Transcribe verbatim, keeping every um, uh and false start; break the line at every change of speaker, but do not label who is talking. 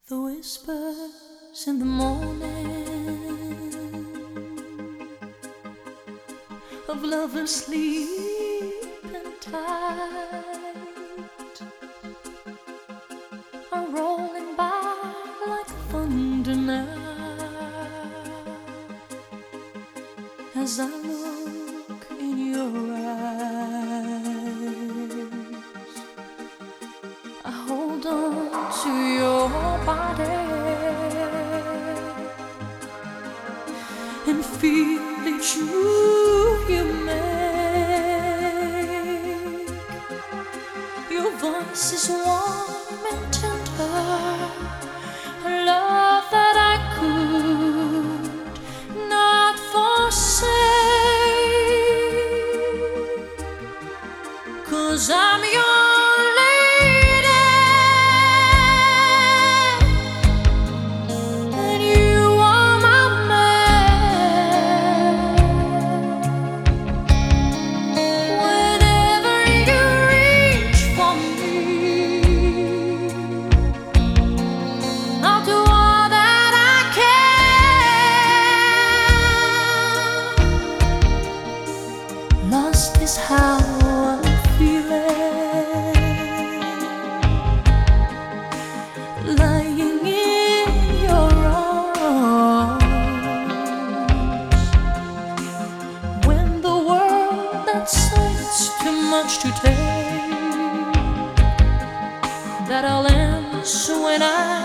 The whispers in the morning of lovers sleeping tight are rolling by like thunder now as I look in your eyes. I hold on to your body and feel each move you make. Your voice is warm and tender, a love that I could not forsake, 'cause I'm your lost is how I'm feeling, lying in your arms, when the world that says too much to take, that I'll answer when I